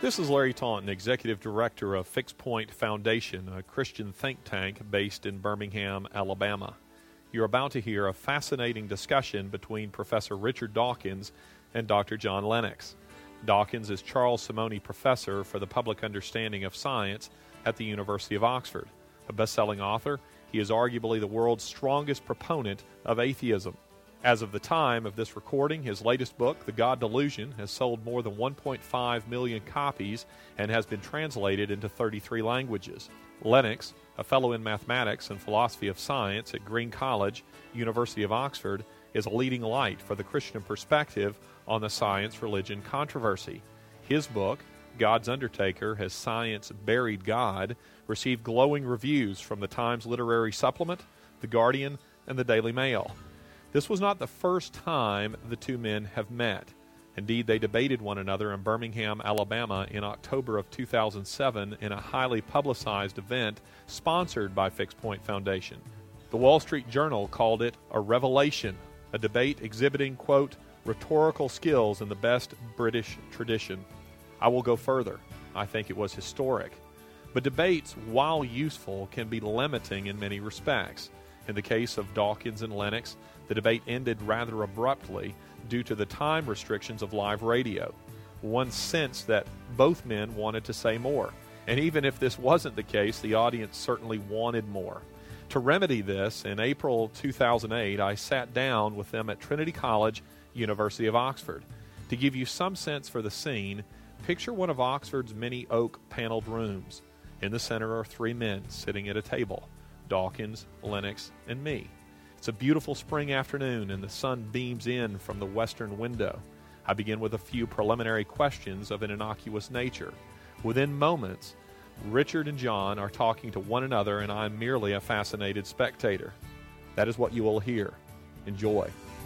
This is Larry Taunton, Executive Director of Fixed Point Foundation, a Christian think tank based in Birmingham, Alabama. You're about to hear a fascinating discussion between Professor Richard Dawkins and Dr. John Lennox. Dawkins is Charles Simone Professor for the Public Understanding of Science at the University of Oxford. A best-selling author, he is arguably the world's strongest proponent of atheism. As of the time of this recording, his latest book, The God Delusion, has sold more than 1.5 million copies and has been translated into 33 languages. Lennox, a fellow in mathematics and philosophy of science at Green College, University of Oxford, is a leading light for the Christian perspective on the science-religion controversy. His book, God's Undertaker, Has Science Buried God?, received glowing reviews from the Times Literary Supplement, The Guardian, and the Daily Mail. This was not the first time the two men have met. Indeed, they debated one another in Birmingham, Alabama in October of 2007 in a highly publicized event sponsored by Fixed Point Foundation. The Wall Street Journal called it a revelation, a debate exhibiting, quote, rhetorical skills in the best British tradition. I will go further. I think it was historic. But debates, while useful, can be limiting in many respects. In the case of Dawkins and Lennox, the debate ended rather abruptly due to the time restrictions of live radio. One sensed that both men wanted to say more. And even if this wasn't the case, the audience certainly wanted more. To remedy this, in April 2008, I sat down with them at Trinity College, University of Oxford. To give you some sense for the scene, picture one of Oxford's many oak paneled rooms. In the center are three men sitting at a table, Dawkins, Lennox, and me. It's a beautiful spring afternoon, and the sun beams in from the western window. I begin with a few preliminary questions of an innocuous nature. Within moments, Richard and John are talking to one another, and I'm merely a fascinated spectator. That is what you will hear. Enjoy.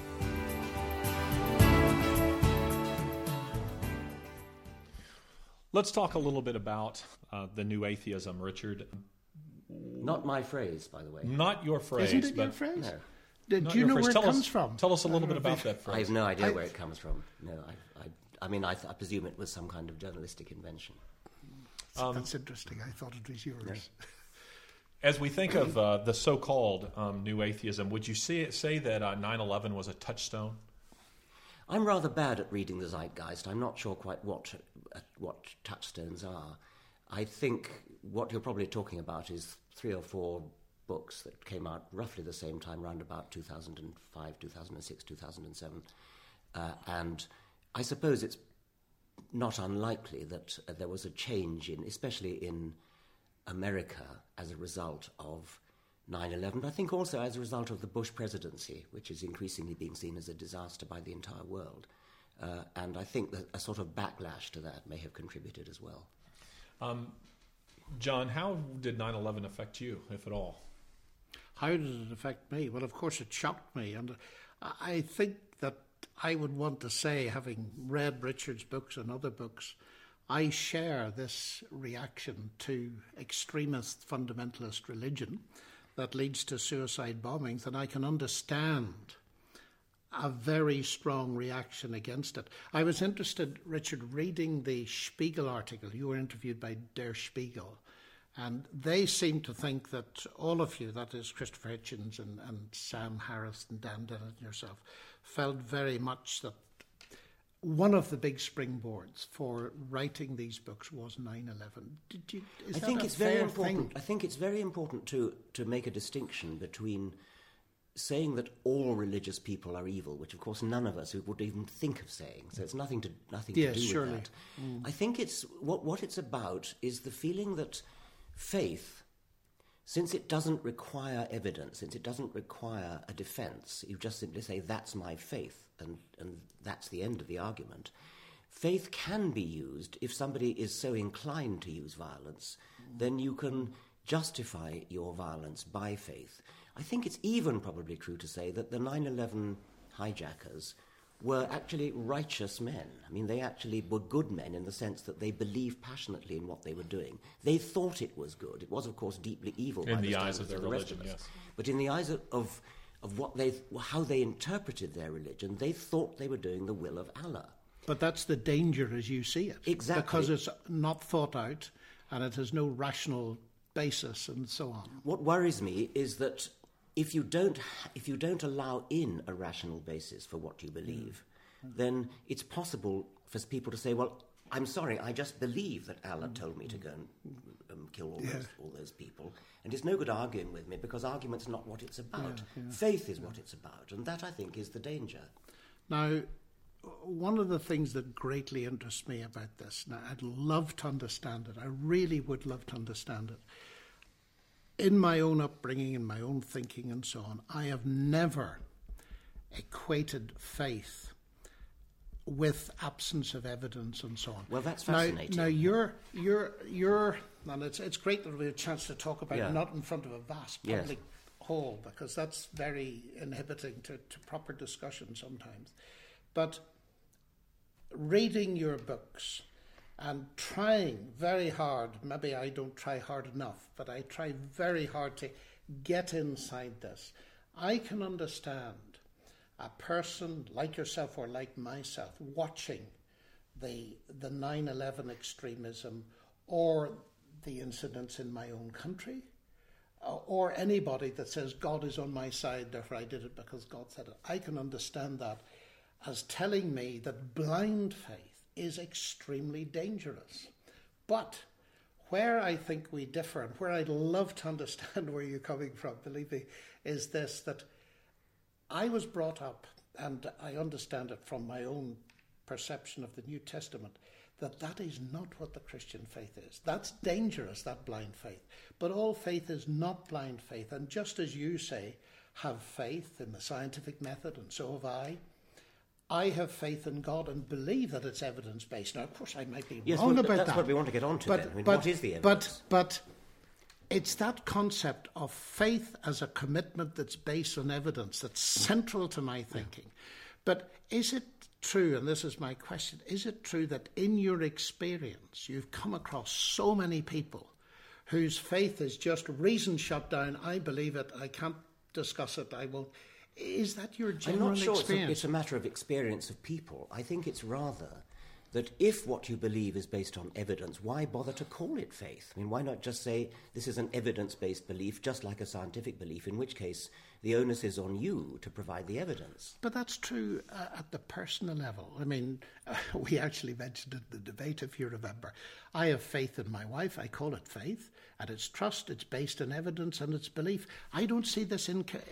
Let's talk a little bit about the new atheism, Richard. Not my phrase, by the way. Not your phrase. Isn't it your phrase? No. Do you know where it comes from? Tell us a little bit about that phrase. I have no idea where it comes from. No, I presume it was some kind of journalistic invention. That's interesting. I thought it was yours. No. As we think of the so-called new atheism, would you say that 9/11 was a touchstone? I'm rather bad at reading the zeitgeist. I'm not sure quite what touchstones are. I think what you're probably talking about is 3 or 4 books that came out roughly the same time, around about 2005, 2006, 2007. And I suppose it's not unlikely that there was a change especially in America as a result of 9/11, but I think also as a result of the Bush presidency, which is increasingly being seen as a disaster by the entire world. And I think that a sort of backlash to that may have contributed as well. John, how did 9/11 affect you, if at all? How did it affect me? Well, of course, it shocked me. And I think that I would want to say, having read Richard's books and other books, I share this reaction to extremist fundamentalist religion that leads to suicide bombings, and I can understand a very strong reaction against it. I was interested, Richard, reading the Spiegel article. You were interviewed by Der Spiegel, and they seem to think that all of you, that is Christopher Hitchens and Sam Harris and Dan Dennett and yourself, felt very much that one of the big springboards for writing these books was 9/11. I think it's very important to make a distinction between saying that all religious people are evil, which of course none of us would even think of saying. So it's nothing to do surely. with that. I think it's what it's about is the feeling that faith, since it doesn't require evidence, since it doesn't require a defense, you just simply say, that's my faith, and that's the end of the argument. Faith can be used if somebody is so inclined to use violence, then you can justify your violence by faith. I think it's even probably true to say that the 9/11 hijackers were actually righteous men. I mean, they actually were good men in the sense that they believed passionately in what they were doing. They thought it was good. It was, of course, deeply evil in the eyes of their religion, yes. But in the eyes of how they interpreted their religion, they thought they were doing the will of Allah. But that's the danger as you see it. Exactly. Because it's not thought out and it has no rational basis and so on. What worries me is that if you don't allow in a rational basis for what you believe, then it's possible for people to say, well, I'm sorry, I just believe that Allah told me to go and kill all those people. And it's no good arguing with me because argument's not what it's about. Faith is what it's about. And that, I think, is the danger. Now, one of the things that greatly interests me about this, now I'd love to understand it, I really would love to understand it. In my own upbringing, in my own thinking and so on, I have never equated faith with absence of evidence and so on. Well, that's fascinating. Now you're and it's great that we have a chance to talk about it, not in front of a vast public hall, because that's very inhibiting to proper discussion sometimes. But reading your books and trying very hard, maybe I don't try hard enough, but I try very hard to get inside this. I can understand a person like yourself or like myself watching the 9/11 extremism or the incidents in my own country, or anybody that says God is on my side, therefore I did it because God said it. I can understand that as telling me that blind faith is extremely dangerous. But where I think we differ, and where I'd love to understand where you're coming from, believe me, is this, that I was brought up, and I understand it from my own perception of the New Testament, that is not what the Christian faith is. That's dangerous, that blind faith. But all faith is not blind faith. And just as you say, have faith in the scientific method, and so have I have faith in God and believe that it's evidence-based. Now, of course, I might be wrong about that. That's what we want to get on to then. I mean, what is the evidence? But it's that concept of faith as a commitment that's based on evidence that's central to my thinking. But is it true, and this is my question, is it true that in your experience you've come across so many people whose faith is just reason shut down, I believe it, I can't discuss it, I won't. Is that your general experience? I'm not sure it's a matter of experience of people. I think it's rather that if what you believe is based on evidence, why bother to call it faith? I mean, why not just say this is an evidence-based belief, just like a scientific belief, in which case the onus is on you to provide the evidence. But that's true at the personal level. I mean, we actually mentioned it in the debate, if you remember. I have faith in my wife. I call it faith, and it's trust. It's based on evidence and it's belief. I don't see this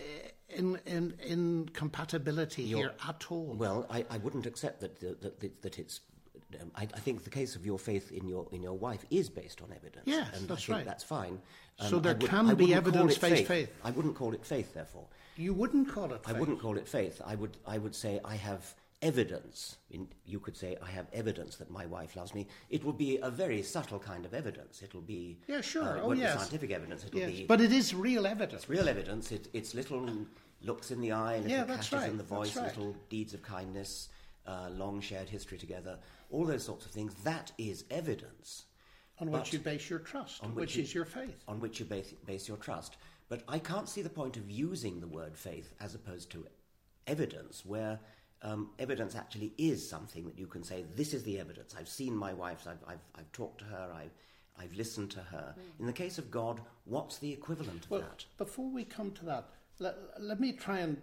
incompatibility here at all. Well, I wouldn't accept that it's. I think the case of your faith in your wife is based on evidence. Yes, and that's I think right. That's fine. So there can be evidence-based faith. I wouldn't call it faith, therefore. You wouldn't call it faith? I wouldn't call it faith. I would say I have evidence. You could say I have evidence that my wife loves me. It will be a very subtle kind of evidence. It'll be scientific evidence. It'll be, but it is real evidence. It's real evidence. It's little looks in the eye, little catches in the voice, little deeds of kindness, long shared history together, all those sorts of things. That is evidence. On which you base your trust, which is your faith. On which you base your trust. But I can't see the point of using the word faith as opposed to evidence, where evidence actually is something that you can say, this is the evidence. I've seen my wife, I've talked to her, I've listened to her. In the case of God, what's the equivalent of that? Before we come to that, let me try and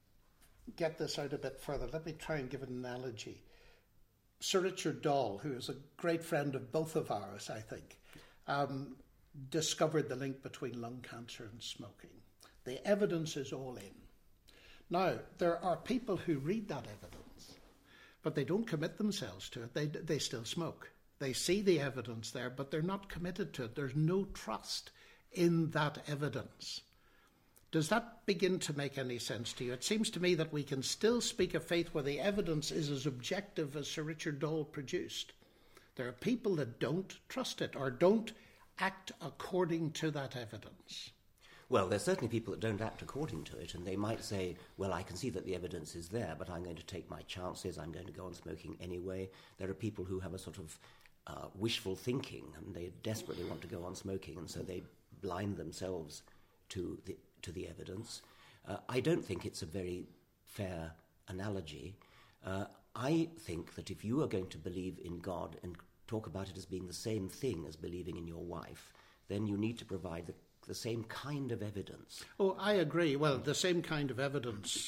get this out a bit further. Let me try and give an analogy. Sir Richard Doll, who is a great friend of both of ours, I think, discovered the link between lung cancer and smoking. The evidence is all in. Now, there are people who read that evidence, but they don't commit themselves to it. They still smoke. They see the evidence there, but they're not committed to it. There's no trust in that evidence. Does that begin to make any sense to you? It seems to me that we can still speak of faith where the evidence is as objective as Sir Richard Doll produced. There are people that don't trust it or don't act according to that evidence. Well, there's certainly people that don't act according to it, and they might say, well, I can see that the evidence is there, but I'm going to take my chances, I'm going to go on smoking anyway. There are people who have a sort of wishful thinking, and they desperately want to go on smoking, and so they blind themselves to the evidence. I don't think it's a very fair analogy. I think that if you are going to believe in God and talk about it as being the same thing as believing in your wife, then you need to provide the same kind of evidence. Oh, I agree. Well, the same kind of evidence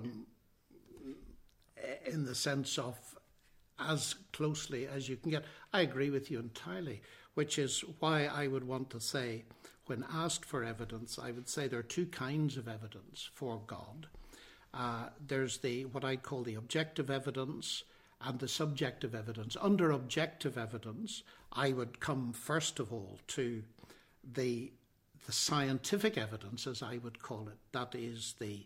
in the sense of as closely as you can get. I agree with you entirely, which is why I would want to say, when asked for evidence, I would say there are two kinds of evidence for God. There's what I call the objective evidence and the subjective evidence. Under objective evidence, I would come first of all to the scientific evidence, as I would call it. That is the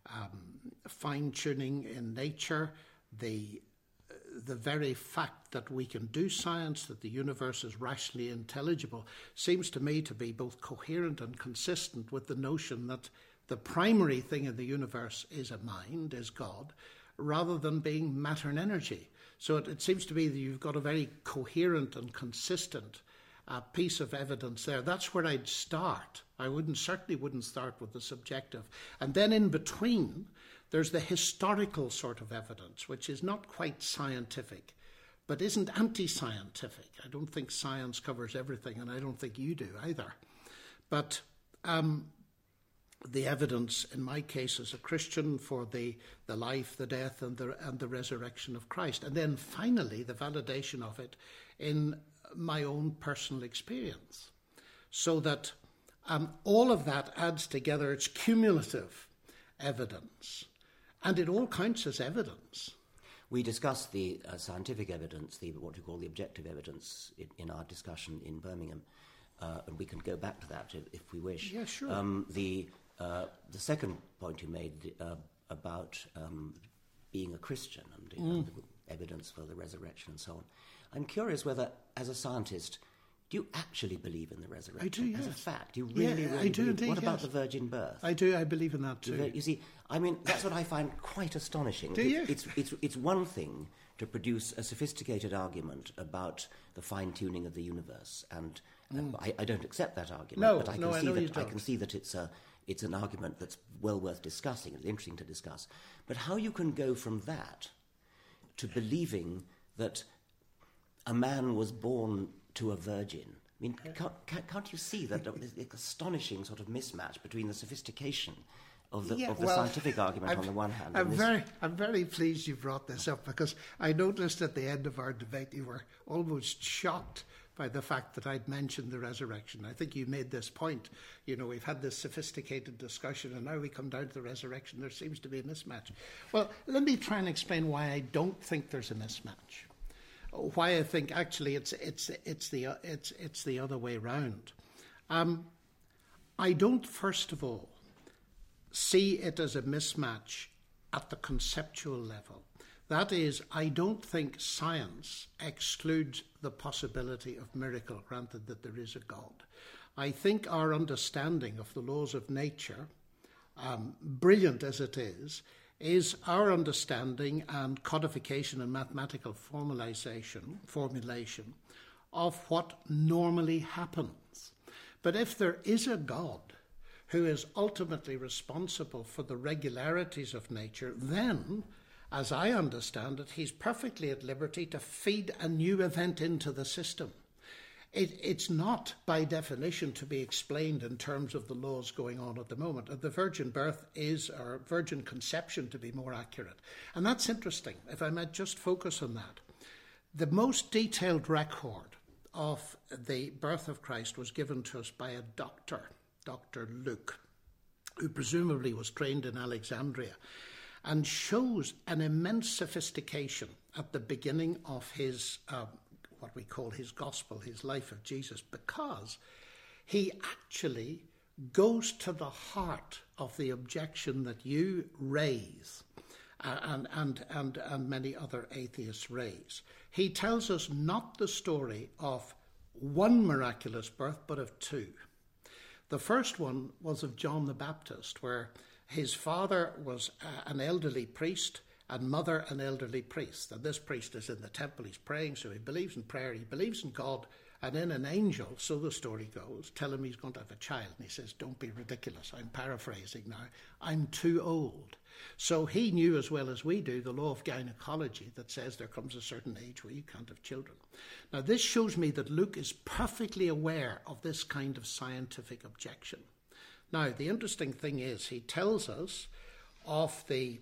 fine-tuning in nature, the very fact that we can do science, that the universe is rationally intelligible, seems to me to be both coherent and consistent with the notion that the primary thing in the universe is a mind, is God, rather than being matter and energy. So it seems to me that you've got a very coherent and consistent piece of evidence there. That's where I'd start. I certainly wouldn't start with the subjective. And then in between, there's the historical sort of evidence, which is not quite scientific, but isn't anti-scientific. I don't think science covers everything, and I don't think you do either. But the evidence, in my case as a Christian, for the life, the death, and the resurrection of Christ. And then finally, the validation of it in my own personal experience. So that all of that adds together, it's cumulative evidence. And it all counts as evidence. We discussed the scientific evidence, what you call the objective evidence, in our discussion in Birmingham. And we can go back to that if we wish. Yeah, sure. The second point you made about being a Christian and the evidence for the resurrection and so on. I'm curious whether, as a scientist, do you actually believe in the resurrection? I do, yes. As a fact, you really I do believe. indeed, What about yes. the virgin birth? I do. I believe in that too. You see, I mean, that's what I find quite astonishing. Do you? It's one thing to produce a sophisticated argument about the fine-tuning of the universe, and I don't accept that argument. No, but I can see that it's an argument that's well worth discussing. It's interesting to discuss. But how you can go from that to believing that a man was born to a virgin? I mean, can't you see that astonishing sort of mismatch between the sophistication of the scientific argument on the one hand? I'm very pleased you brought this up, because I noticed at the end of our debate you were almost shocked by the fact that I'd mentioned the resurrection. I think you made this point. You know, we've had this sophisticated discussion, and now we come down to the resurrection. There seems to be a mismatch. Well, let me try and explain why I don't think there's a mismatch. Why I think actually it's the other way round. I don't, first of all, see it as a mismatch at the conceptual level. That is, I don't think science excludes the possibility of miracle, granted that there is a God. I think our understanding of the laws of nature, brilliant as it is our understanding and codification and mathematical formulation of what normally happens. But if there is a God who is ultimately responsible for the regularities of nature, then, as I understand it, he's perfectly at liberty to feed a new event into the system. It's not, by definition, to be explained in terms of the laws going on at the moment. The virgin birth is, or virgin conception to be more accurate. And that's interesting, if I might just focus on that. The most detailed record of the birth of Christ was given to us by a doctor, Dr. Luke, who presumably was trained in Alexandria, and shows an immense sophistication at the beginning of his what we call his gospel, his life of Jesus, because he actually goes to the heart of the objection that you raise and many other atheists raise. He tells us not the story of one miraculous birth, but of two. The first one was of John the Baptist, where his father was an elderly priest and mother an elderly priest. And this priest is in the temple, he's praying, so he believes in prayer, he believes in God, And then an angel, so the story goes, tell him he's going to have a child. And he says, don't be ridiculous. I'm paraphrasing now. I'm too old. So he knew as well as we do the law of gynecology that says there comes a certain age where you can't have children. Now this shows me that Luke is perfectly aware of this kind of scientific objection. Now the interesting thing is he tells us of the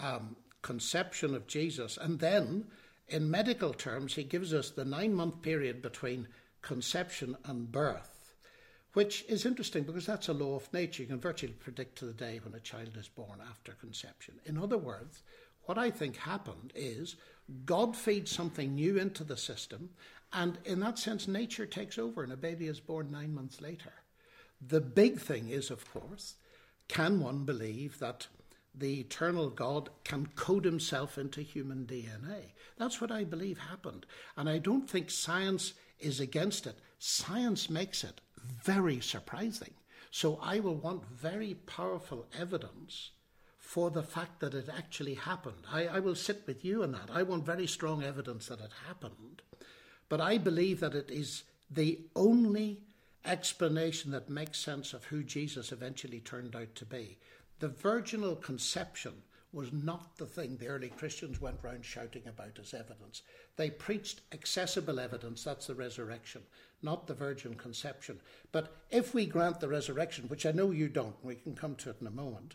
conception of Jesus, and then in medical terms he gives us the 9-month period between conception and birth, which is interesting because that's a law of nature. You can virtually predict to the day when a child is born after conception. In other words, what I think happened is God feeds something new into the system, and in that sense nature takes over and a baby is born 9 months later. The big thing is, of course, can one believe that the eternal God can code himself into human DNA? That's what I believe happened. And I don't think science is against it. Science makes it very surprising. So I will want very powerful evidence for the fact that it actually happened. I will sit with you on that. I want very strong evidence that it happened. But I believe that it is the only explanation that makes sense of who Jesus eventually turned out to be. The virginal conception was not the thing the early Christians went round shouting about as evidence. They preached accessible evidence, that's the resurrection, not the virgin conception. But if we grant the resurrection, which I know you don't, we can come to it in a moment,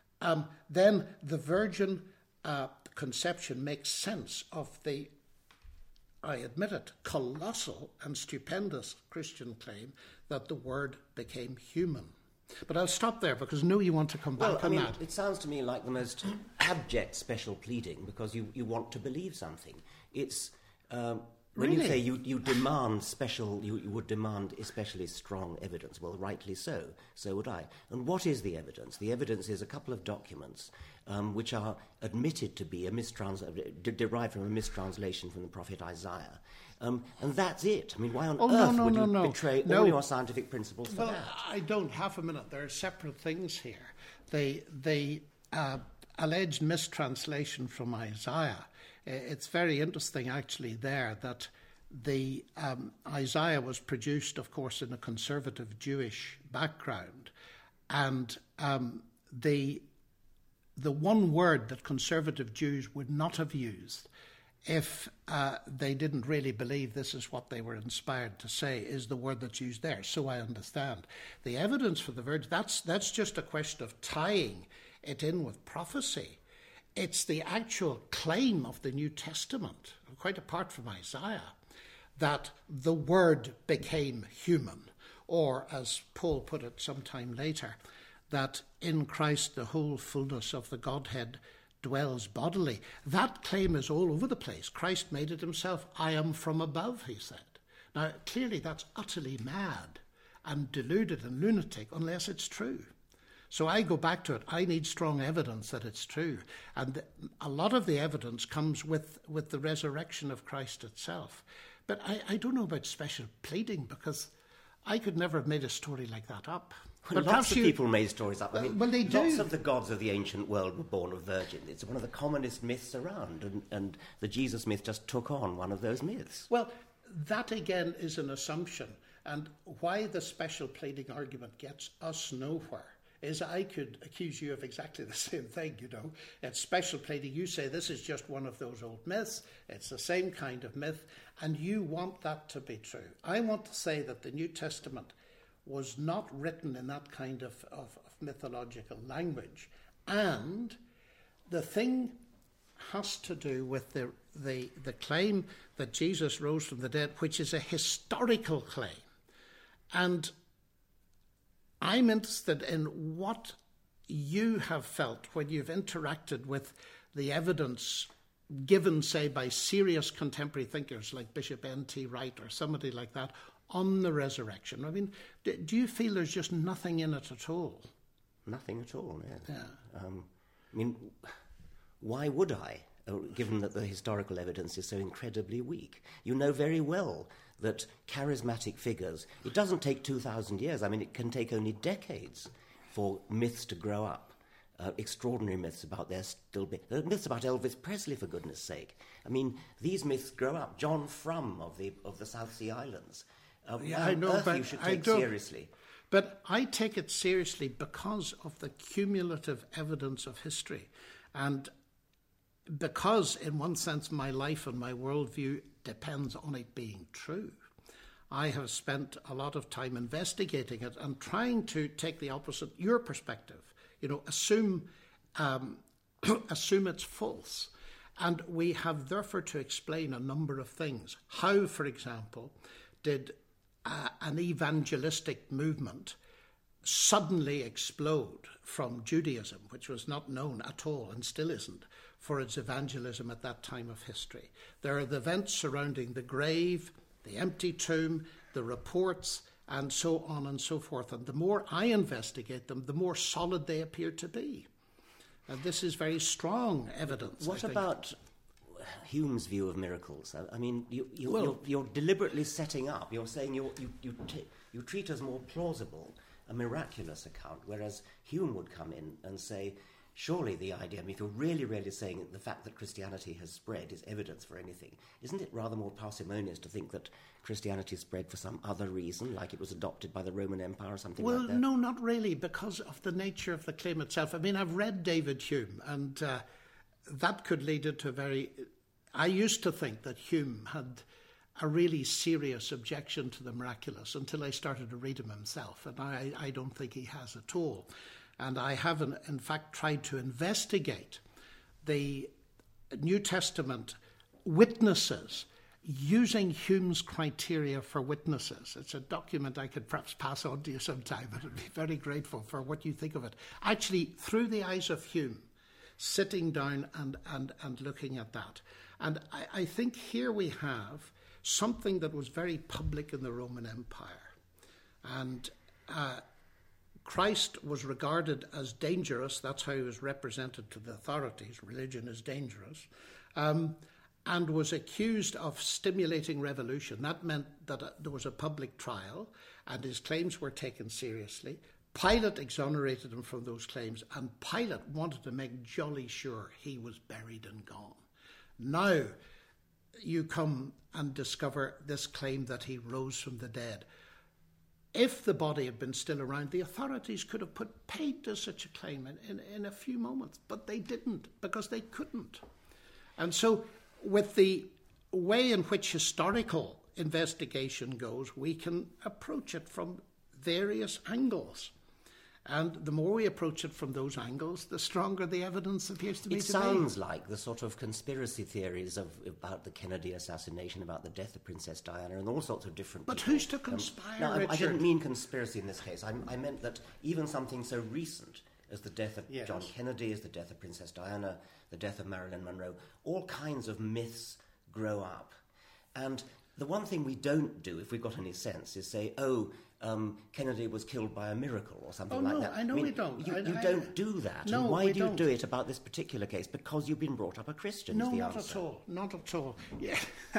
then the virgin conception makes sense of the, I admit it, colossal and stupendous Christian claim that the Word became human. But I'll stop there because I know you want to come back on that. It sounds to me like the most abject special pleading because you want to believe something. It's when you say you demand special, you would demand especially strong evidence. Well, rightly so. So would I. And what is the evidence? The evidence is a couple of documents which are admitted to be derived from a mistranslation from the prophet Isaiah. And that's it. I mean, why on earth would you betray all your scientific principles for that? I don't. Half a minute. There are separate things here. The alleged mistranslation from Isaiah, it's very interesting actually there that the Isaiah was produced, of course, in a conservative Jewish background. And the one word that conservative Jews would not have used if they didn't really believe this is what they were inspired to say is the word that's used there. So I understand. The evidence for the virgin, that's just a question of tying it in with prophecy. It's the actual claim of the New Testament, quite apart from Isaiah, that the Word became human, or as Paul put it sometime later, that in Christ the whole fullness of the Godhead dwells bodily. That claim is all over the place. Christ made it himself. I am from above, he said. Now, clearly that's utterly mad and deluded and lunatic unless it's true. So I go back to it. I need strong evidence that it's true. And a lot of the evidence comes with the resurrection of Christ itself. But I don't know about special pleading because I could never have made a story like that up. Well, lots of people made stories up. I mean, well, they do. Lots of the gods of the ancient world were born of virgins. It's one of the commonest myths around, and the Jesus myth just took on one of those myths. Well, that again is an assumption, and why the special pleading argument gets us nowhere is I could accuse you of exactly the same thing, you know. It's special pleading. You say this is just one of those old myths. It's the same kind of myth, and you want that to be true. I want to say that the New Testament was not written in that kind of mythological language. And the thing has to do with the claim that Jesus rose from the dead, which is a historical claim. And I'm interested in what you have felt when you've interacted with the evidence given, say, by serious contemporary thinkers like Bishop N.T. Wright or somebody like that on the resurrection. I mean, do you feel there's just nothing in it at all? Nothing at all, no. Yeah. I mean, why would I, given that the historical evidence is so incredibly weak? You know very well that charismatic figures, it doesn't take 2,000 years. I mean, it can take only decades for myths to grow up. Extraordinary myths about myths about Elvis Presley, for goodness sake. I mean, these myths grow up. John Frum of the South Sea Islands, I know, but you should I take don't. seriously. But I take it seriously because of the cumulative evidence of history. And because, in one sense, my life and my worldview depends on it being true. I have spent a lot of time investigating it and trying to take the opposite, your perspective. Assume it's false. And we have therefore to explain a number of things. How, for example, did an evangelistic movement suddenly explode from Judaism, which was not known at all and still isn't for its evangelism at that time of history? There are the events surrounding the grave, the empty tomb, the reports, and so on and so forth. And the more I investigate them, the more solid they appear to be. And this is very strong evidence. What about Hume's view of miracles? I mean, you're deliberately setting up. You're saying you treat as more plausible a miraculous account, whereas Hume would come in and say, surely the idea, if you're really, really saying the fact that Christianity has spread is evidence for anything, isn't it rather more parsimonious to think that Christianity spread for some other reason, like it was adopted by the Roman Empire or something like that? Well, no, not really, because of the nature of the claim itself. I mean, I've read David Hume, and that could lead into a very... I used to think that Hume had a really serious objection to the miraculous until I started to read him himself, and I don't think he has at all. And I have, in fact, tried to investigate the New Testament witnesses using Hume's criteria for witnesses. It's a document I could perhaps pass on to you sometime, but I'd be very grateful for what you think of it. Actually, through the eyes of Hume, sitting down and looking at that. And I think here we have something that was very public in the Roman Empire. And Christ was regarded as dangerous. That's how he was represented to the authorities. Religion is dangerous. And was accused of stimulating revolution. That meant that there was a public trial and his claims were taken seriously. Pilate exonerated him from those claims, and Pilate wanted to make jolly sure he was buried and gone. Now you come and discover this claim that he rose from the dead. If the body had been still around, the authorities could have put paid to such a claim in a few moments, but they didn't, because they couldn't. And so with the way in which historical investigation goes, we can approach it from various angles. And the more we approach it from those angles, the stronger the evidence appears to be. It sounds like the sort of conspiracy theories about the Kennedy assassination, about the death of Princess Diana, and all sorts of different But people. who's to conspire, No, Richard? I didn't mean conspiracy in this case. I meant that even something so recent as the death of John Kennedy, as the death of Princess Diana, the death of Marilyn Monroe, all kinds of myths grow up. And the one thing we don't do, if we've got any sense, is say, Kennedy was killed by a miracle or something like that. I know we don't. You don't do that. No, and why we do you don't. do it about this particular case? Because you've been brought up a Christian, No, is the not answer. at all. Not at all. Yeah.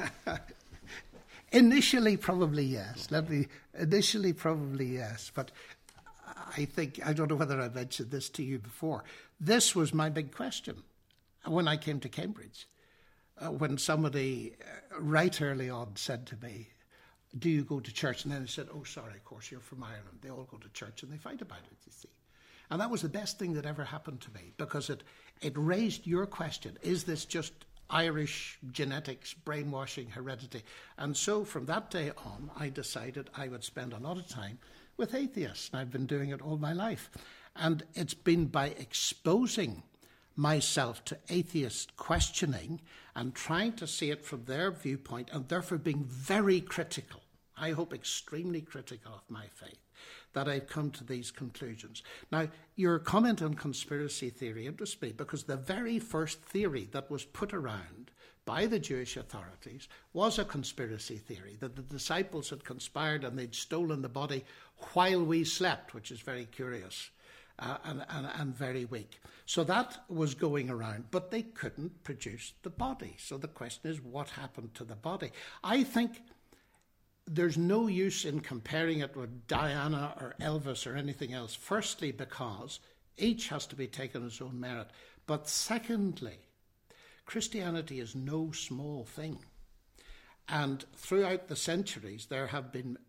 Initially, probably yes. Initially, probably yes. But I don't know whether I mentioned this to you before. This was my big question when I came to Cambridge. When somebody right early on said to me, do you go to church? And then I said, oh, sorry, of course, you're from Ireland. They all go to church and they fight about it, you see. And that was the best thing that ever happened to me, because it raised your question, is this just Irish genetics, brainwashing, heredity? And so from that day on, I decided I would spend a lot of time with atheists. And I've been doing it all my life. And it's been by exposing myself to atheist questioning and trying to see it from their viewpoint, and therefore being very critical, I hope extremely critical of my faith, that I've come to these conclusions. Now, your comment on conspiracy theory interests me, because the very first theory that was put around by the Jewish authorities was a conspiracy theory, that the disciples had conspired and they'd stolen the body while we slept, which is very curious. And very weak. So that was going around, but they couldn't produce the body. So the question is, what happened to the body? I think there's no use in comparing it with Diana or Elvis or anything else. Firstly, because each has to be taken as own merit. But secondly, Christianity is no small thing. And throughout the centuries, there have been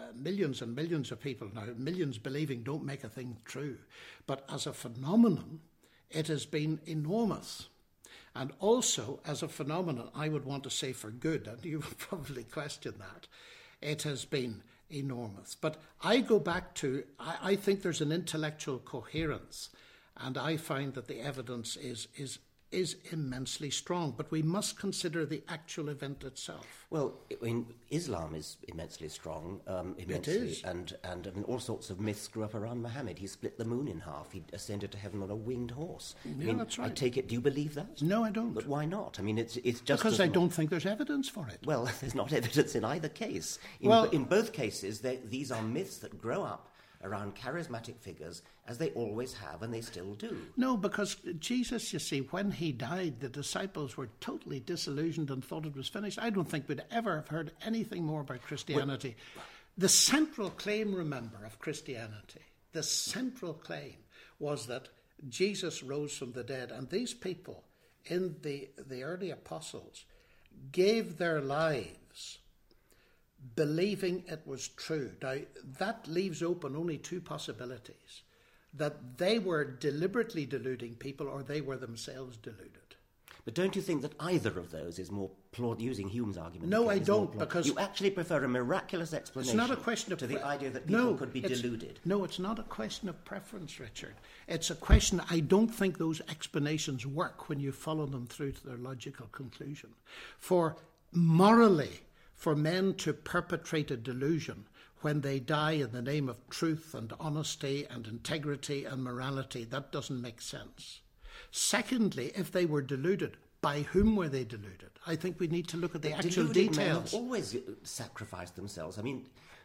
millions and millions of people now, millions believing don't make a thing true. But as a phenomenon, it has been enormous. And also, as a phenomenon, I would want to say for good, and you would probably question that, it has been enormous. But I go back to, I think there's an intellectual coherence, and I find that the evidence is immensely strong. But we must consider the actual event itself. Well, I mean, Islam is immensely strong. It is. And I mean, all sorts of myths grew up around Muhammad. He split the moon in half. He ascended to heaven on a winged horse. Yeah, that's right. I take it, do you believe that? No, I don't. But why not? I mean, it's just... Because I don't think there's evidence for it. Well, there's not evidence in either case. In both cases, these are myths that grow up around charismatic figures, as they always have, and they still do. No, because Jesus, you see, when he died, the disciples were totally disillusioned and thought it was finished. I don't think we'd ever have heard anything more about Christianity. The central claim, remember, of Christianity, the central claim was that Jesus rose from the dead, and these people in the early apostles gave their lives believing it was true. Now, that leaves open only two possibilities: that they were deliberately deluding people, or they were themselves deluded. But don't you think that either of those is more plausible, using Hume's argument? No, I don't, because... You actually prefer a miraculous explanation it's not a question of to the idea that people could be deluded. No, it's not a question of preference, Richard. It's a question, I don't think those explanations work when you follow them through to their logical conclusion. For morally, for men to perpetrate a delusion when they die in the name of truth and honesty and integrity and morality, that doesn't make sense. Secondly, if they were deluded, by whom were they deluded? I think we need to look at the actual deluded details. Men have always sacrificed themselves. I mean,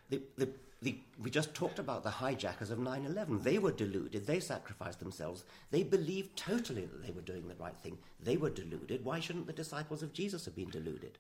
we just talked about the hijackers of 9/11. They were deluded. They sacrificed themselves. They believed totally that they were doing the right thing. They were deluded. Why shouldn't the disciples of Jesus have been deluded?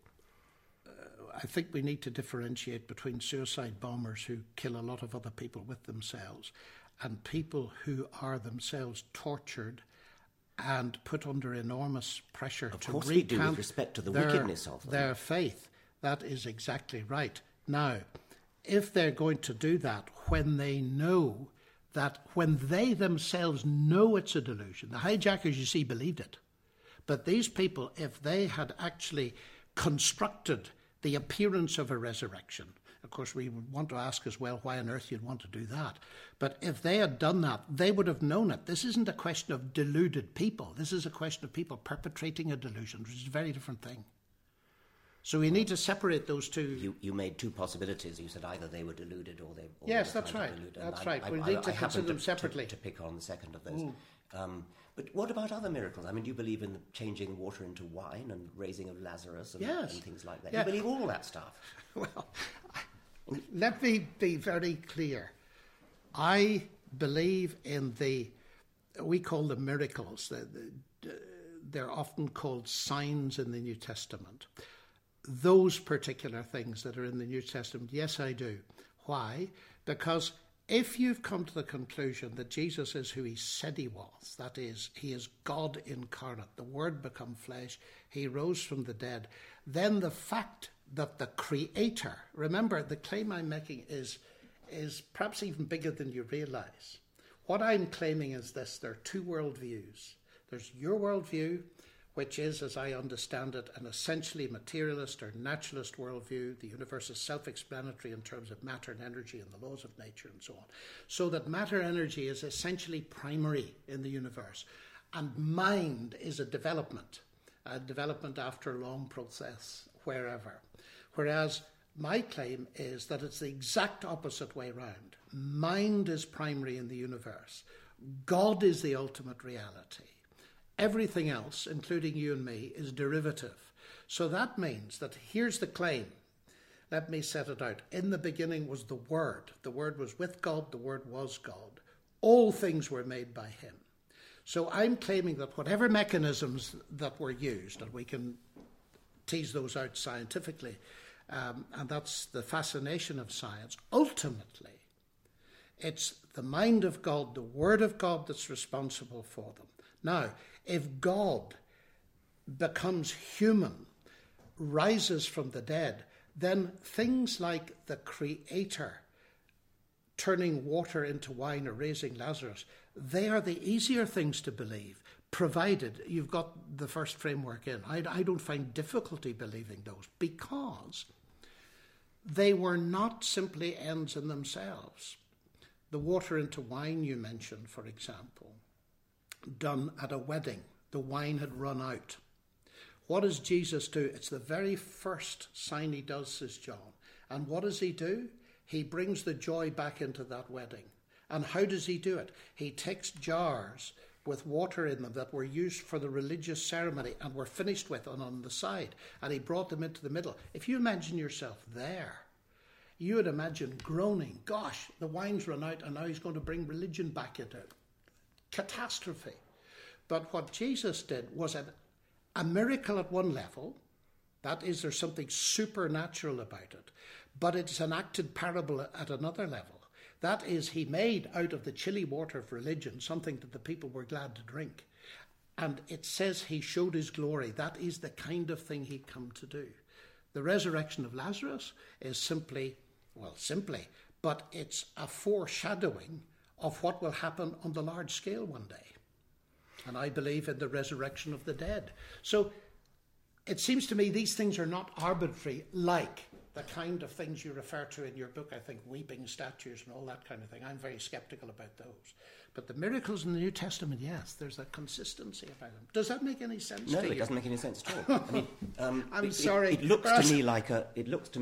I think we need to differentiate between suicide bombers who kill a lot of other people with themselves and people who are themselves tortured and put under enormous pressure to recount we do, with respect to the wickedness of them. Their faith. That is exactly right. Now, if they're going to do that when they know that, when they themselves know it's a delusion, the hijackers, you see, believed it. But these people, if they had actually constructed the appearance of a resurrection, of course, we would want to ask as well why on earth you'd want to do that. But if they had done that, they would have known it. This isn't a question of deluded people. This is a question of people perpetrating a delusion, which is a very different thing. So we need to separate those two. You made two possibilities. You said either they were deluded or they were... Yes, that's right. That's right. We need to consider them separately. To pick on the second of those. But what about other miracles? I mean, do you believe in changing water into wine and raising of Lazarus and, and things like that? Yeah. You believe all that stuff? Well, let me be very clear. I believe in we call them miracles. They're often called signs in the New Testament. Those particular things that are in the New Testament, yes, I do. Why? Because if you've come to the conclusion that Jesus is who he said he was, that is, he is God incarnate, the Word become flesh, he rose from the dead, then the fact that the Creator, remember, the claim I'm making is perhaps even bigger than you realise. What I'm claiming is this: there are two worldviews. There's your worldview, which is, as I understand it, an essentially materialist or naturalist worldview. The universe is self-explanatory in terms of matter and energy and the laws of nature and so on. So that matter energy is essentially primary in the universe. And mind is a development after a long process, wherever. Whereas my claim is that it's the exact opposite way round. Mind is primary in the universe. God is the ultimate reality. Everything else, including you and me, is derivative. So that means that here's the claim. Let me set it out. In the beginning was the Word. The Word was with God. The Word was God. All things were made by him. So I'm claiming that whatever mechanisms that were used, and we can tease those out scientifically, and that's the fascination of science, ultimately, it's the mind of God, the Word of God that's responsible for them. Now, if God becomes human, rises from the dead, then things like the Creator turning water into wine or raising Lazarus, they are the easier things to believe, provided you've got the first framework in. I don't find difficulty believing those, because they were not simply ends in themselves. The water into wine you mentioned, for example, done at a wedding. The wine had run out. What does Jesus do? It's the very first sign he does, says John. And what does he do? He brings the joy back into that wedding. And how does he do it? He takes jars with water in them that were used for the religious ceremony and were finished with on the side, and he brought them into the middle. If you imagine yourself there, you would imagine groaning, gosh, the wine's run out and now he's going to bring religion back into it. Catastrophe. But what Jesus did was a miracle at one level. That is, there's something supernatural about it. But it's an acted parable at another level. That is, he made out of the chilly water of religion something that the people were glad to drink. And it says he showed his glory. That is the kind of thing he'd come to do. The resurrection of Lazarus is simply, but it's a foreshadowing of what will happen on the large scale one day. And I believe in the resurrection of the dead. So it seems to me these things are not arbitrary, like the kind of things you refer to in your book, I think, weeping statues and all that kind of thing. I'm very sceptical about those. But the miracles in the New Testament, yes, there's a consistency about them. Does that make any sense to you? No, it doesn't make any sense at all. I mean, I'm sorry. It looks to me like a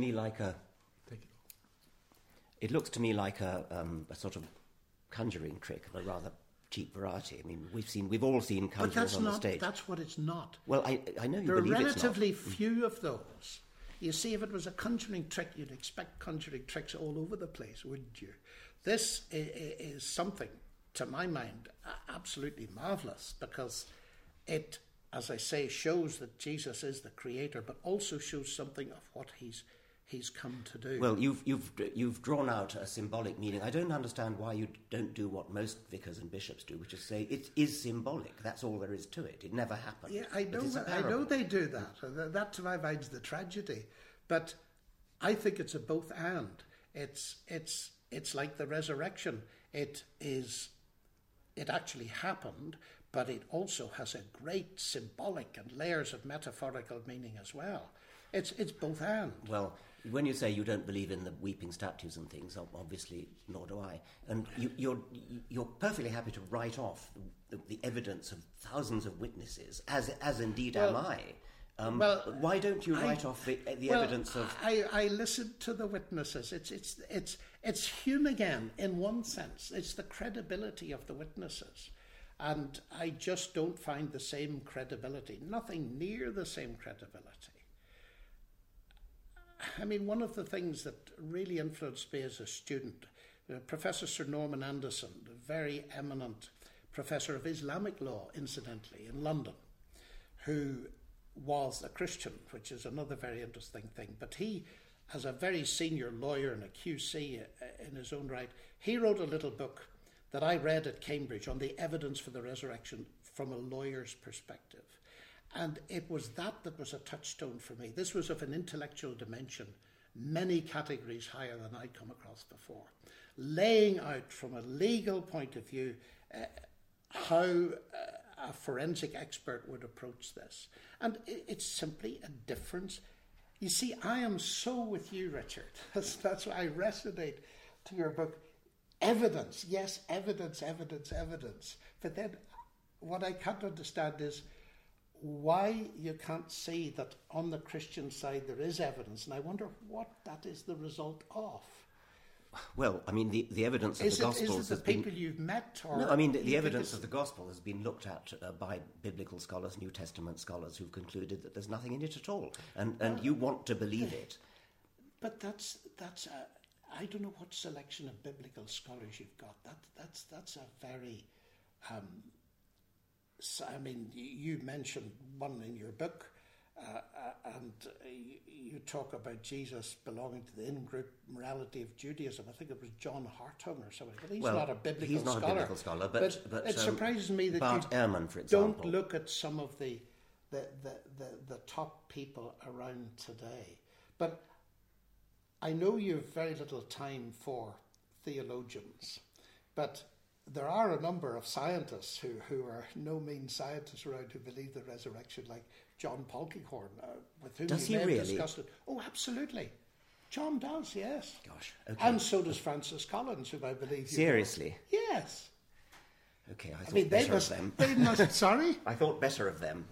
sort of conjuring trick of a rather cheap variety. I mean, we've all seen conjurers on the stage. That's what it's not. Well, I know you there believe are it's not. relatively few of those. You see, if it was a conjuring trick, you'd expect conjuring tricks all over the place, wouldn't you? This is something, to my mind, absolutely marvellous, because it, as I say, shows that Jesus is the creator, but also shows something of what he's come to do. Well, you've drawn out a symbolic meaning. I don't understand why you don't do what most vicars and bishops do, which is say it is symbolic. That's all there is to it. It never happened. Yeah, I know they do that. That to my mind is the tragedy. But I think it's a both and. It's like the resurrection. It actually happened, but it also has a great symbolic and layers of metaphorical meaning as well. It's both and. Well, when you say you don't believe in the weeping statues and things, obviously, nor do I. And you're perfectly happy to write off the evidence of thousands of witnesses, as indeed am I. Why don't you write off the evidence of? I listened to the witnesses. It's Hume again in one sense. It's the credibility of the witnesses, and I just don't find the same credibility. Nothing near the same credibility. I mean, one of the things that really influenced me as a student, Professor Sir Norman Anderson, a very eminent professor of Islamic law, incidentally, in London, who was a Christian, which is another very interesting thing. But he, as a very senior lawyer and a QC in his own right, he wrote a little book that I read at Cambridge on the evidence for the resurrection from a lawyer's perspective. And it was that was a touchstone for me. This was of an intellectual dimension, many categories higher than I'd come across before. Laying out from a legal point of view how a forensic expert would approach this. And it's simply a difference. You see, I am so with you, Richard. That's why I resonate to your book. Evidence, yes, evidence. But then what I can't understand is why you can't see that on the Christian side there is evidence, and I wonder what that is the result of. Well, I mean, the evidence of the Gospels has been... Is it the people you've met? Or no, I mean, the evidence of the Gospel has been looked at by biblical scholars, New Testament scholars, who've concluded that there's nothing in it at all, and you want to believe it. But that's I don't know what selection of biblical scholars you've got. That's a very... I mean, you mentioned one in your book, and you talk about Jesus belonging to the in-group morality of Judaism. I think it was John Hartung or something. But he's not a biblical scholar. He's not a biblical scholar, but it surprises me that Bart you Ehrman, for example, don't look at some of the top people around today. But I know you have very little time for theologians, but there are a number of scientists who are no mean scientists around who believe the resurrection, like John Polkinghorne, with whom Does you he may have really? discussed it. Oh, absolutely. John does, yes. Gosh, okay. And so does Francis Collins, who I believe you Seriously? know. Yes. Okay, I thought better of them. They must, sorry? I thought better of them.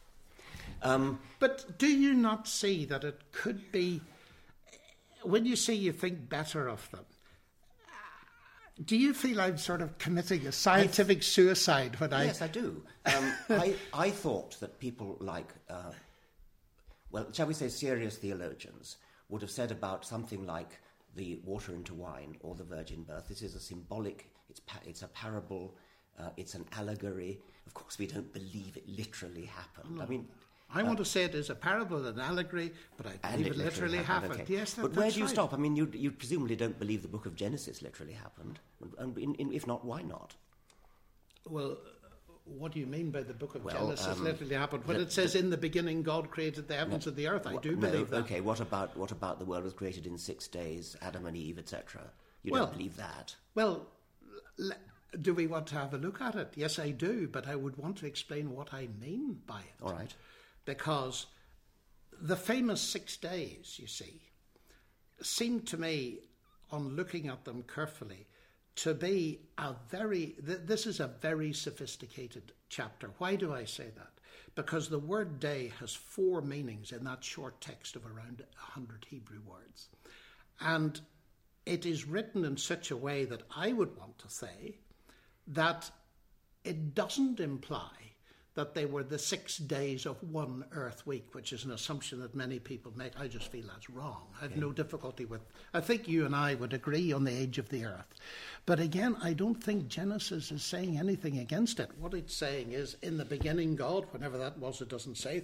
But do you not see that it could be, when you say you think better of them, do you feel I'm sort of committing a scientific suicide when I... Yes, I do. I thought that people like, well, shall we say serious theologians, would have said about something like the water into wine or the virgin birth, this is a symbolic, it's a parable, it's an allegory. Of course, we don't believe it literally happened. No. I mean... I want to say it is a parable, an allegory, but I believe it literally happened. Okay. Yes, but where do you right. stop? I mean, you presumably don't believe the book of Genesis literally happened. And if not, why not? Well, what do you mean by the book of Genesis literally happened? When it says, in the beginning God created the heavens and the earth, I do believe that. Okay, what about the world was created in 6 days, Adam and Eve, etc.? You don't believe that? Well, do we want to have a look at it? Yes, I do, but I would want to explain what I mean by it. All right. Because the famous 6 days, you see, seem to me, on looking at them carefully, to be this is a very sophisticated chapter. Why do I say that? Because the word day has 4 meanings in that short text of around 100 Hebrew words. And it is written in such a way that I would want to say that it doesn't imply that they were the 6 days of one earth week, which is an assumption that many people make. I just feel that's wrong. I have no difficulty with... I think you and I would agree on the age of the earth. But again, I don't think Genesis is saying anything against it. What it's saying is, in the beginning God, whenever that was, it doesn't say,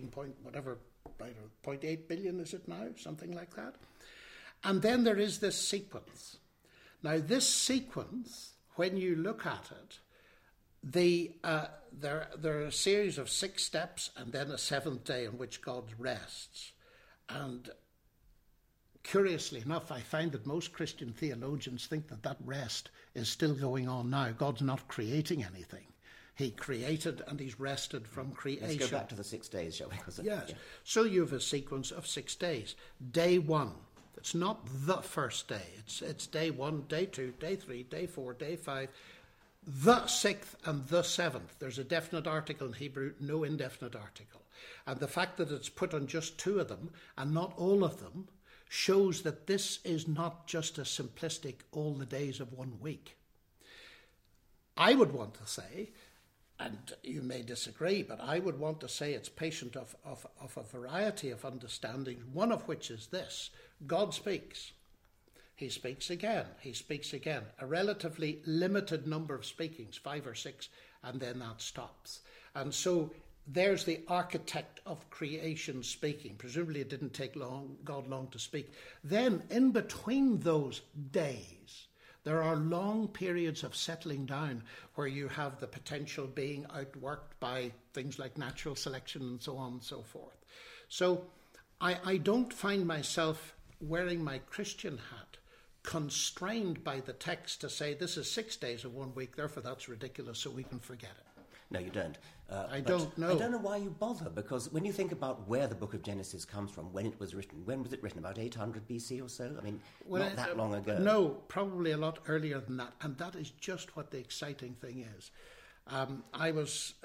0.8 billion is it now? Something like that. And then there is this sequence. Now, this sequence, when you look at it, there are a series of 6 steps and then a 7th day on which God rests. And curiously enough, I find that most Christian theologians think that rest is still going on now. God's not creating anything. He created and he's rested from creation. Let's go back to the 6 days, shall we? Yes. Yeah. So you have a sequence of 6 days. Day 1. It's not the first day. It's day 1, day 2, day 3, day 4, day 5. The 6th and the 7th. There's a definite article in Hebrew, no indefinite article. And the fact that it's put on just 2 of them and not all of them shows that this is not just a simplistic all the days of 1 week. I would want to say, and you may disagree, but I would want to say it's patient of a variety of understandings, one of which is this: God speaks. He speaks again. He speaks again. A relatively limited number of speakings, 5 or 6, and then that stops. And so there's the architect of creation speaking. Presumably it didn't take God long to speak. Then in between those days, there are long periods of settling down where you have the potential being outworked by things like natural selection and so on and so forth. So I don't find myself wearing my Christian hat constrained by the text to say this is 6 days of 1 week, therefore that's ridiculous, so we can forget it. No, you don't. I don't know. I don't know why you bother, because when you think about where the book of Genesis comes from, when it was written, when was it written? About 800 BC or so? I mean, not that long ago. No, probably a lot earlier than that, and that is just what the exciting thing is. I was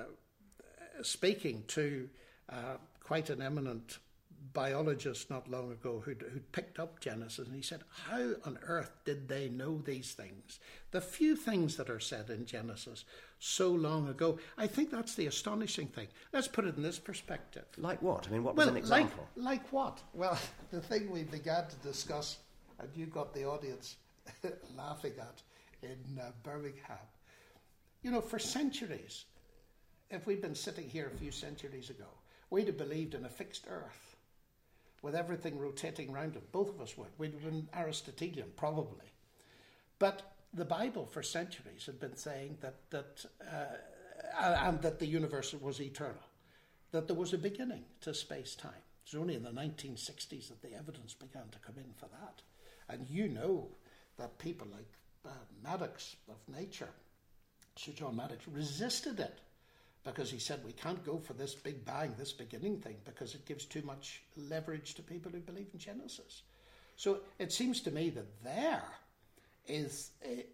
speaking to quite an eminent biologist not long ago who'd picked up Genesis, and he said, how on earth did they know these things? The few things that are said in Genesis so long ago. I think that's the astonishing thing. Let's put it in this perspective. Like what? I mean, what was an example? Like what? Well, the thing we began to discuss, and you got the audience laughing at in Birmingham. You know, for centuries, if we'd been sitting here a few centuries ago, we'd have believed in a fixed earth with everything rotating around it. Both of us would. We'd have been Aristotelian, probably. But the Bible for centuries had been saying that and that the universe was eternal, that there was a beginning to space-time. It was only in the 1960s that the evidence began to come in for that. And you know that people like Maddox of Nature, Sir John Maddox, resisted it because he said we can't go for this big bang, this beginning thing, because it gives too much leverage to people who believe in Genesis. So it seems to me that there is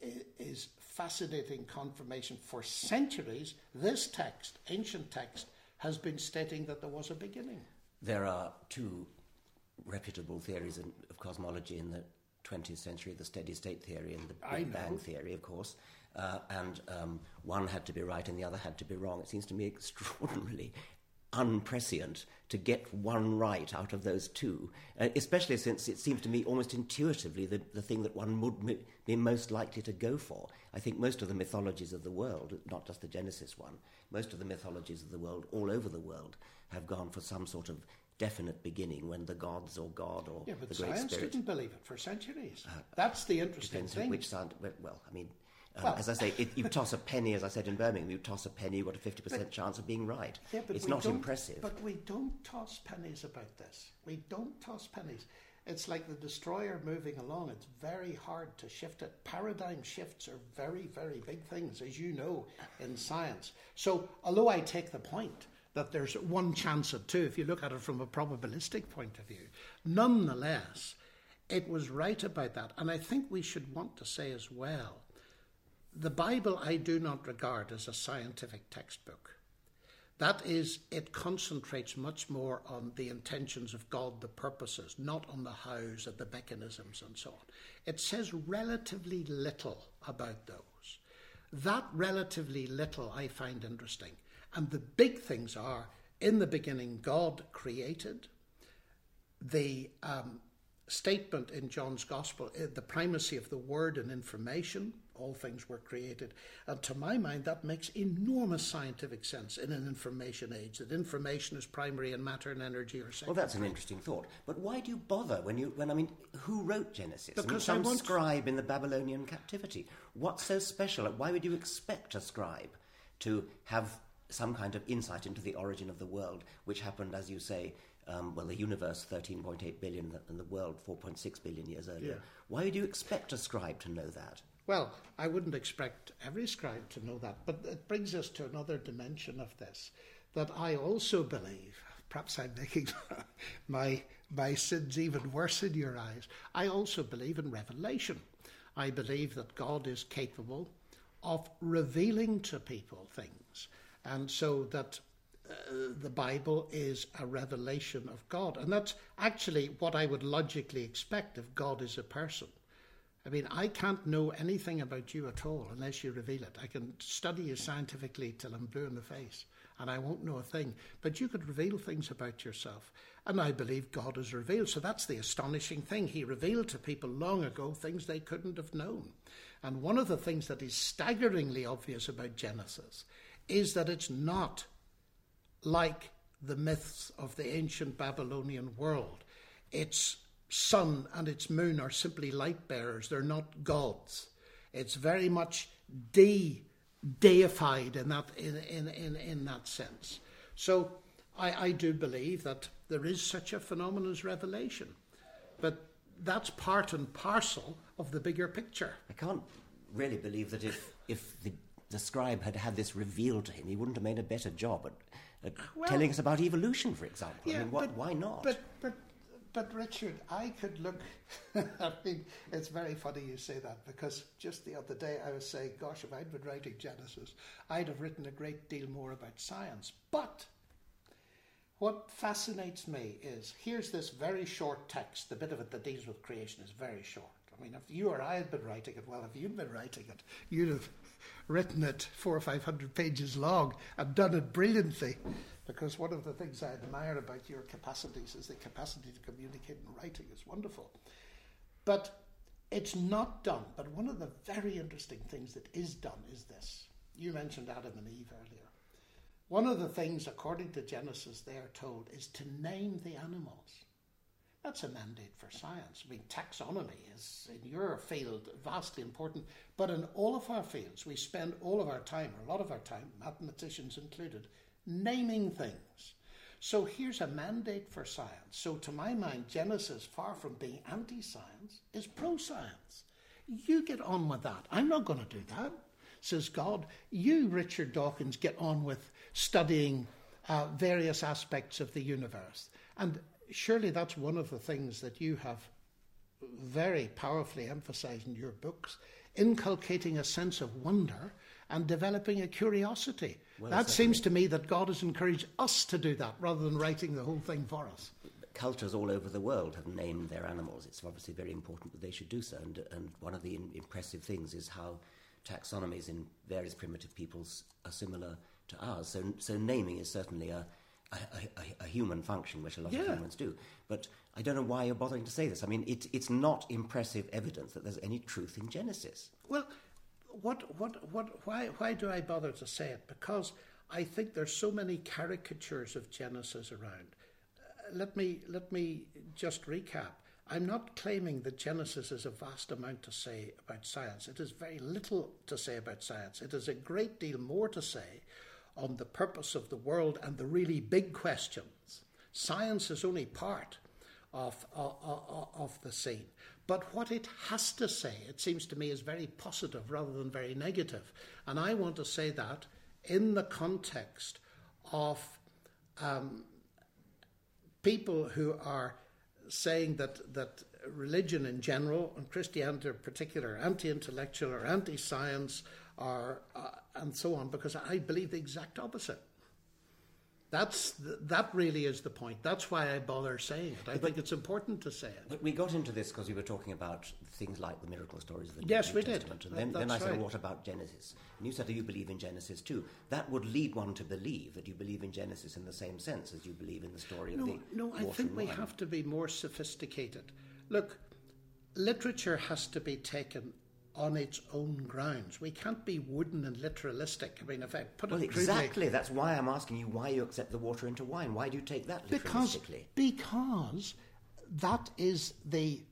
fascinating confirmation. For centuries, this text, ancient text, has been stating that there was a beginning. There are two reputable theories of cosmology in the 20th century, the steady state theory and the Big Bang theory, of course. And one had to be right and the other had to be wrong. It seems to me extraordinarily unprescient to get one right out of those two, especially since it seems to me almost intuitively the thing that one would be most likely to go for. I think most of the mythologies of the world, not just the Genesis one, most of the mythologies of the world, all over the world, have gone for some sort of definite beginning when the gods or God or the Great Spirit... science didn't believe it for centuries. That's the interesting thing. Which sound, well, I mean... as I say, you toss a penny, as I said in Birmingham, you toss a penny, you've got a 50% chance of being right. Yeah, it's not impressive. But we don't toss pennies about this. We don't toss pennies. It's like the destroyer moving along. It's very hard to shift it. Paradigm shifts are very, very big things, as you know, in science. So, although I take the point that there's one chance at two, if you look at it from a probabilistic point of view, nonetheless, it was right about that. And I think we should want to say as well, the Bible I do not regard as a scientific textbook. That is, it concentrates much more on the intentions of God, the purposes, not on the hows and the mechanisms and so on. It says relatively little about those. That relatively little I find interesting. And the big things are, in the beginning, God created. The statement in John's Gospel, the primacy of the word and information, all things were created. And to my mind, that makes enormous scientific sense in an information age, that information is primary and matter and energy are secondary. Well, that's an interesting thought. But why do you bother who wrote Genesis? Because some scribe in the Babylonian captivity. What's so special? Why would you expect a scribe to have some kind of insight into the origin of the world, which happened, as you say, the universe 13.8 billion and the world 4.6 billion years earlier. Yeah. Why would you expect a scribe to know that? Well, I wouldn't expect every scribe to know that, but it brings us to another dimension of this, that I also believe, perhaps I'm making my sins even worse in your eyes, I also believe in revelation. I believe that God is capable of revealing to people things, and so that the Bible is a revelation of God. And that's actually what I would logically expect if God is a person. I mean, I can't know anything about you at all unless you reveal it. I can study you scientifically till I'm blue in the face, and I won't know a thing. But you could reveal things about yourself. And I believe God is revealed. So that's the astonishing thing. He revealed to people long ago things they couldn't have known. And one of the things that is staggeringly obvious about Genesis is that it's not like the myths of the ancient Babylonian world. Its sun and its moon are simply light bearers. They're not gods. It's very much deified in that sense. So I do believe that there is such a phenomenon as revelation. But that's part and parcel of the bigger picture. I can't really believe that if the scribe had had this revealed to him, he wouldn't have made a better job at telling us about evolution, for example. Yeah, why not? But Richard, I could look... I mean, it's very funny you say that, because just the other day I was saying, gosh, if I'd been writing Genesis, I'd have written a great deal more about science. But what fascinates me is, here's this very short text. The bit of it that deals with creation is very short. I mean, if you or I had been writing it, well, if you'd been writing it, you'd have written it 400 or 500 pages long and done it brilliantly. Because one of the things I admire about your capacities is the capacity to communicate in writing. It's wonderful. But it's not done. But one of the very interesting things that is done is this. You mentioned Adam and Eve earlier. One of the things, according to Genesis, they are told is to name the animals. That's a mandate for science. I mean, taxonomy is, in your field, vastly important. But in all of our fields, we spend all of our time, or a lot of our time, mathematicians included, naming things. So here's a mandate for science. So to my mind, Genesis, far from being anti-science, is pro-science. You get on with that. I'm not going to do that, says God. You, Richard Dawkins, get on with studying various aspects of the universe. And surely that's one of the things that you have very powerfully emphasized in your books, inculcating a sense of wonder and developing a curiosity. Well, that seems to me that God has encouraged us to do that rather than writing the whole thing for us. Cultures all over the world have named their animals. It's obviously very important that they should do so. And one of the impressive things is how taxonomies in various primitive peoples are similar to ours. So naming is certainly a human function, which a lot of humans do. But I don't know why you're bothering to say this. I mean, it's not impressive evidence that there's any truth in Genesis. Well, why do I bother to say it? Because I think there's so many caricatures of Genesis around. Let me just recap. I'm not claiming that Genesis has a vast amount to say about science. It has very little to say about science. It has a great deal more to say on the purpose of the world and the really big questions. Science is only part of the scene. But what it has to say, it seems to me, is very positive rather than very negative. And I want to say that in the context of people who are saying that religion in general and Christianity in particular, anti-intellectual or anti-science, and so on, because I believe the exact opposite. That really is the point. That's why I bother saying it. I think it's important to say it. But we got into this because you were talking about things like the miracle stories of the New Testament. Did. And then I said, well, what about Genesis? And you said, do you believe in Genesis too? That would lead one to believe that you believe in Genesis in the same sense as you believe in the story of the No, I think we have to be more sophisticated. Look, literature has to be taken on its own grounds. We can't be wooden and literalistic. I mean, if I put it crudely... exactly. That's why I'm asking you why you accept the water into wine. Why do you take that literalistically? Because that is the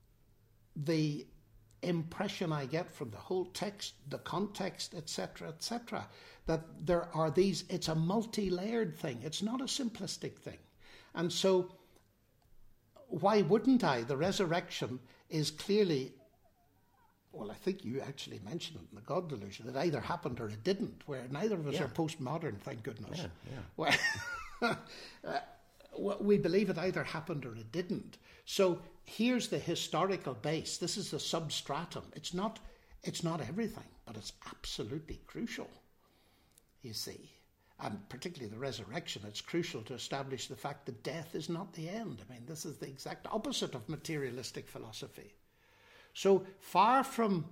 impression I get from the whole text, the context, etc., that there are these... It's a multi-layered thing. It's not a simplistic thing. And so, why wouldn't I? The resurrection is clearly... Well, I think you actually mentioned it in the God Delusion, that either happened or it didn't, where neither of us are postmodern, thank goodness. Well, we believe it either happened or it didn't. So here's the historical base. This is the substratum. It's not everything, but it's absolutely crucial, you see. And particularly the resurrection, it's crucial to establish the fact that death is not the end. I mean, this is the exact opposite of materialistic philosophy. So far from,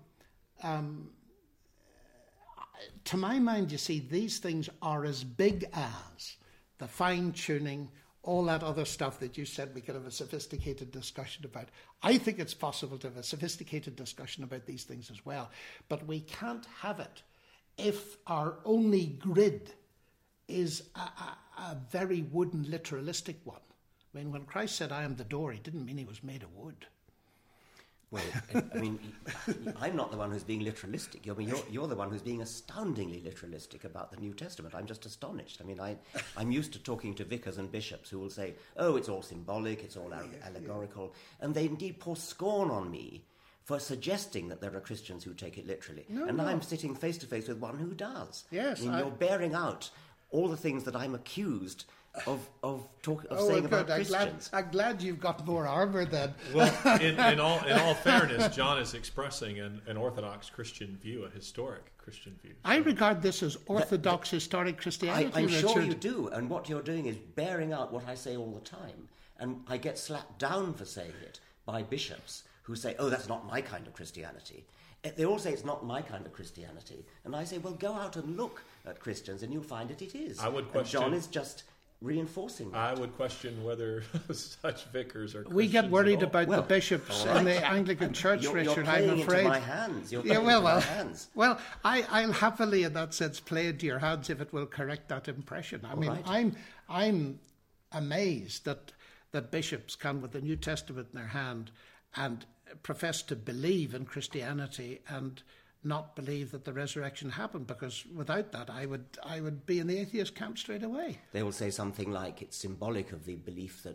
to my mind, you see, these things are as big as the fine-tuning, all that other stuff that you said we could have a sophisticated discussion about. I think it's possible to have a sophisticated discussion about these things as well. But we can't have it if our only grid is a very wooden, literalistic one. I mean, when Christ said, I am the door, he didn't mean he was made of wood. Well, I mean, I'm not the one who's being literalistic. I mean, you're the one who's being astoundingly literalistic about the New Testament. I'm just astonished. I mean, I'm used to talking to vicars and bishops who will say, oh, it's all symbolic, it's all allegorical, and they indeed pour scorn on me for suggesting that there are Christians who take it literally. No. I'm sitting face to face with one who does. Yes, I mean, you're bearing out all the things that I'm accused of saying about Christians. I'm glad you've got more armour then. Well, in all fairness, John is expressing an Orthodox Christian view, a historic Christian view. So. I regard this as Orthodox historic Christianity, I'm Richard. sure you do, and what you're doing is bearing out what I say all the time, and I get slapped down for saying it by bishops who say, oh, that's not my kind of Christianity. They all say it's not my kind of Christianity, and I say, well, go out and look at Christians and you'll find it is. I would question... And John is just reinforcing that. I would question whether such vicars are Christians. We get worried about the bishops in the Anglican Church, Richard, I'm afraid. Into my hands. You're playing into my hands. Well, I'll happily, in that sense, play into your hands if it will correct that impression. I mean, right. I'm amazed that bishops can, with the New Testament in their hand, and profess to believe in Christianity and not believe that the resurrection happened, because without that I would be in the atheist camp straight away. They will say something like it's symbolic of the belief that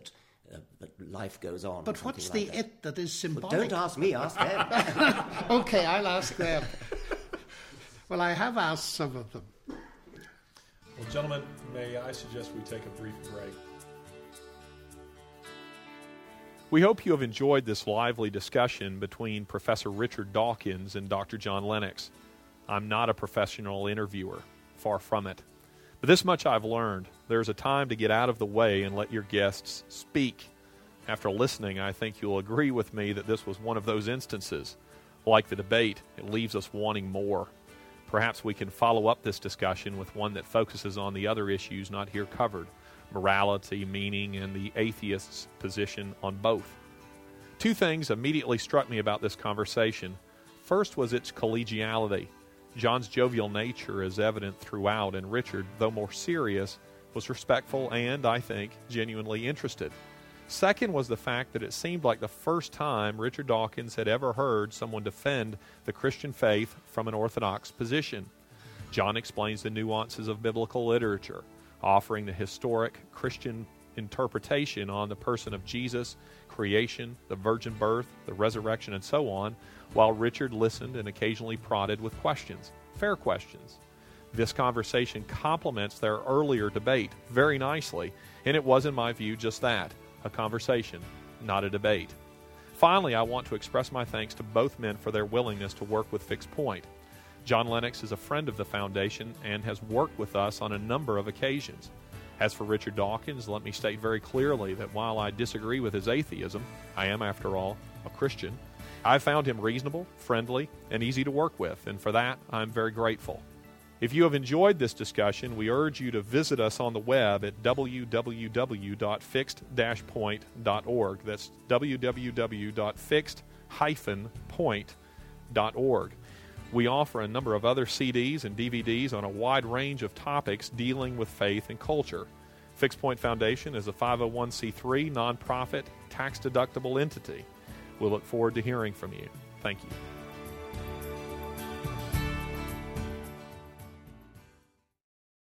but life goes on. But what's the it that is symbolic? Well, don't ask me, ask them. Okay, I'll ask them. Well, I have asked some of them. Well, gentlemen, may I suggest we take a brief break? We hope you have enjoyed this lively discussion between Professor Richard Dawkins and Dr. John Lennox. I'm not a professional interviewer, far from it. But this much I've learned. There's a time to get out of the way and let your guests speak. After listening, I think you'll agree with me that this was one of those instances. Like the debate, it leaves us wanting more. Perhaps we can follow up this discussion with one that focuses on the other issues not here covered, morality, meaning, and the atheist's position on both. Two things immediately struck me about this conversation. First was its collegiality. John's jovial nature is evident throughout, and Richard, though more serious, was respectful and, I think, genuinely interested. Second was the fact that it seemed like the first time Richard Dawkins had ever heard someone defend the Christian faith from an orthodox position. John explains the nuances of biblical literature, offering the historic Christian interpretation on the person of Jesus, creation, the virgin birth, the resurrection, and so on, while Richard listened and occasionally prodded with questions, fair questions. This conversation complements their earlier debate very nicely, and it was, in my view, just that, a conversation, not a debate. Finally, I want to express my thanks to both men for their willingness to work with Fixed Point. John Lennox is a friend of the Foundation and has worked with us on a number of occasions. As for Richard Dawkins, let me state very clearly that while I disagree with his atheism, I am, after all, a Christian, I found him reasonable, friendly, and easy to work with, and for that, I'm very grateful. If you have enjoyed this discussion, we urge you to visit us on the web at www.fixed-point.org. That's www.fixed-point.org. We offer a number of other CDs and DVDs on a wide range of topics dealing with faith and culture. Fixed Point Foundation is a 501c3 nonprofit, tax-deductible entity. We'll look forward to hearing from you. Thank you.